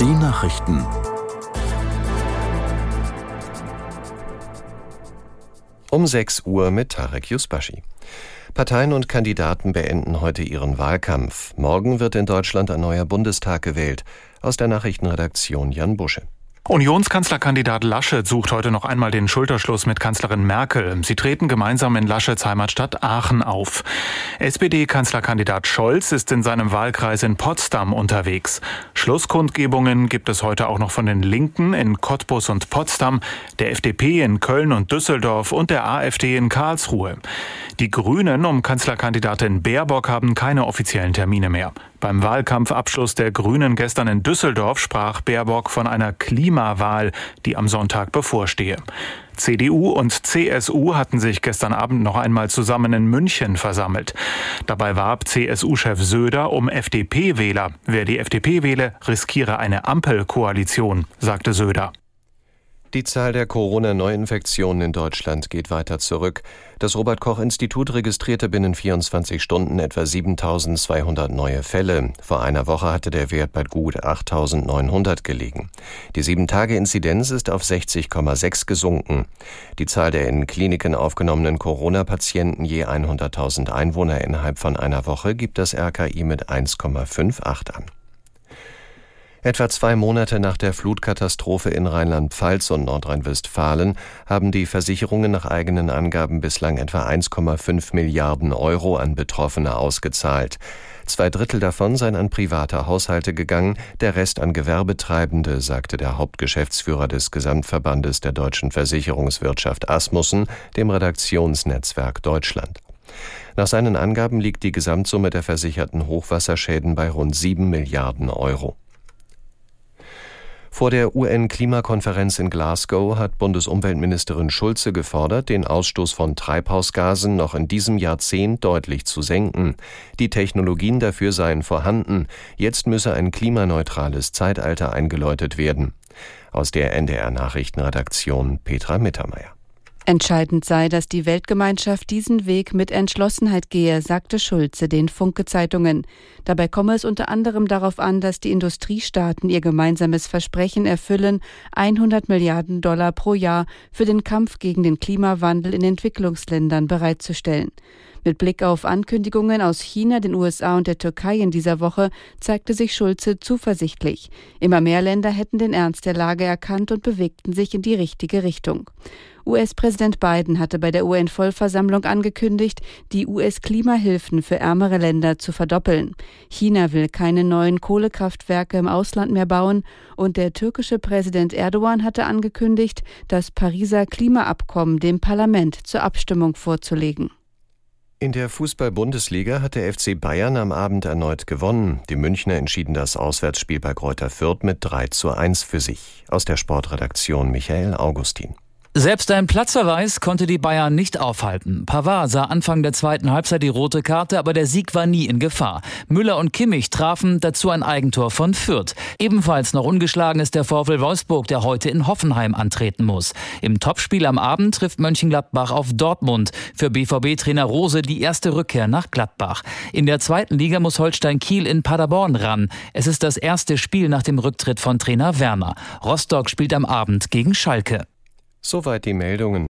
Die Nachrichten. Um 6 Uhr mit Tarek Yusbashi. Parteien und Kandidaten beenden heute ihren Wahlkampf. Morgen wird in Deutschland ein neuer Bundestag gewählt. Aus der Nachrichtenredaktion Jan Busche. Unionskanzlerkandidat Laschet sucht heute noch einmal den Schulterschluss mit Kanzlerin Merkel. Sie treten gemeinsam in Laschets Heimatstadt Aachen auf. SPD-Kanzlerkandidat Scholz ist in seinem Wahlkreis in Potsdam unterwegs. Schlusskundgebungen gibt es heute auch noch von den Linken in Cottbus und Potsdam, der FDP in Köln und Düsseldorf und der AfD in Karlsruhe. Die Grünen um Kanzlerkandidatin Baerbock haben keine offiziellen Termine mehr. Beim Wahlkampfabschluss der Grünen gestern in Düsseldorf sprach Baerbock von einer Klimawahl, die am Sonntag bevorstehe. CDU und CSU hatten sich gestern Abend noch einmal zusammen in München versammelt. Dabei warb CSU-Chef Söder um FDP-Wähler. Wer die FDP wähle, riskiere eine Ampelkoalition, sagte Söder. Die Zahl der Corona-Neuinfektionen in Deutschland geht weiter zurück. Das Robert-Koch-Institut registrierte binnen 24 Stunden etwa 7.200 neue Fälle. Vor einer Woche hatte der Wert bei gut 8.900 gelegen. Die 7-Tage-Inzidenz ist auf 60,6 gesunken. Die Zahl der in Kliniken aufgenommenen Corona-Patienten je 100.000 Einwohner innerhalb von einer Woche gibt das RKI mit 1,58 an. Etwa 2 Monate nach der Flutkatastrophe in Rheinland-Pfalz und Nordrhein-Westfalen haben die Versicherungen nach eigenen Angaben bislang etwa 1,5 Milliarden Euro an Betroffene ausgezahlt. 2/3 davon seien an private Haushalte gegangen, der Rest an Gewerbetreibende, sagte der Hauptgeschäftsführer des Gesamtverbandes der deutschen Versicherungswirtschaft Asmussen, dem Redaktionsnetzwerk Deutschland. Nach seinen Angaben liegt die Gesamtsumme der versicherten Hochwasserschäden bei rund 7 Milliarden Euro. Vor der UN-Klimakonferenz in Glasgow hat Bundesumweltministerin Schulze gefordert, den Ausstoß von Treibhausgasen noch in diesem Jahrzehnt deutlich zu senken. Die Technologien dafür seien vorhanden. Jetzt müsse ein klimaneutrales Zeitalter eingeläutet werden. Aus der NDR-Nachrichtenredaktion Petra Mittermeier. Entscheidend sei, dass die Weltgemeinschaft diesen Weg mit Entschlossenheit gehe, sagte Schulze den Funke-Zeitungen. Dabei komme es unter anderem darauf an, dass die Industriestaaten ihr gemeinsames Versprechen erfüllen, 100 Milliarden Dollar pro Jahr für den Kampf gegen den Klimawandel in Entwicklungsländern bereitzustellen. Mit Blick auf Ankündigungen aus China, den USA und der Türkei in dieser Woche zeigte sich Schulze zuversichtlich. Immer mehr Länder hätten den Ernst der Lage erkannt und bewegten sich in die richtige Richtung. US-Präsident Biden hatte bei der UN-Vollversammlung angekündigt, die US-Klimahilfen für ärmere Länder zu verdoppeln. China will keine neuen Kohlekraftwerke im Ausland mehr bauen und der türkische Präsident Erdogan hatte angekündigt, das Pariser Klimaabkommen dem Parlament zur Abstimmung vorzulegen. In der Fußball-Bundesliga hat der FC Bayern am Abend erneut gewonnen. Die Münchner entschieden das Auswärtsspiel bei Greuther Fürth mit 3:1 für sich. Aus der Sportredaktion Michael Augustin. Selbst ein Platzverweis konnte die Bayern nicht aufhalten. Pavard sah Anfang der zweiten Halbzeit die rote Karte, aber der Sieg war nie in Gefahr. Müller und Kimmich trafen, dazu ein Eigentor von Fürth. Ebenfalls noch ungeschlagen ist der VfL Wolfsburg, der heute in Hoffenheim antreten muss. Im Topspiel am Abend trifft Mönchengladbach auf Dortmund. Für BVB-Trainer Rose die erste Rückkehr nach Gladbach. In der zweiten Liga muss Holstein Kiel in Paderborn ran. Es ist das erste Spiel nach dem Rücktritt von Trainer Werner. Rostock spielt am Abend gegen Schalke. Soweit die Meldungen.